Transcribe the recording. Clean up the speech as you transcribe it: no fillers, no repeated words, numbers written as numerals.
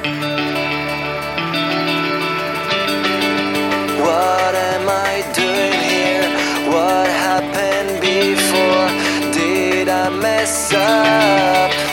What am I doing here? What happened before? Did I mess up?